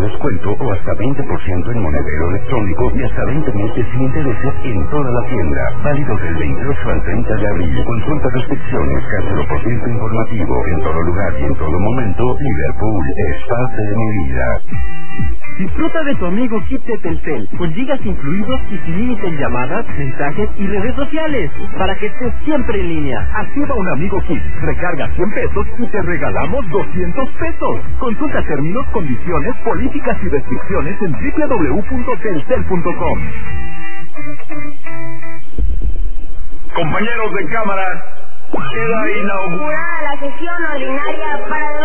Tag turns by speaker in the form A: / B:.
A: descuento o hasta 20% en monedero electrónico y hasta 20 meses sin intereses en toda la tienda. Válido del 28 al 30 de abril. Consulta restricciones, cántelo por ciento informativo. En todo lugar y en todo momento, Liverpool es parte de mi vida.
B: Disfruta de tu amigo Kit de Telcel, con gigas incluidos y sin límite en llamadas, mensajes y redes sociales, para que estés siempre en línea.
C: Activa un amigo Kit, recarga 100 pesos y te regalamos 200 pesos. Consulta términos, condiciones, políticas y restricciones en www.telcel.com.
D: Compañeros de cámara, queda inaugurada
E: la sesión ordinaria para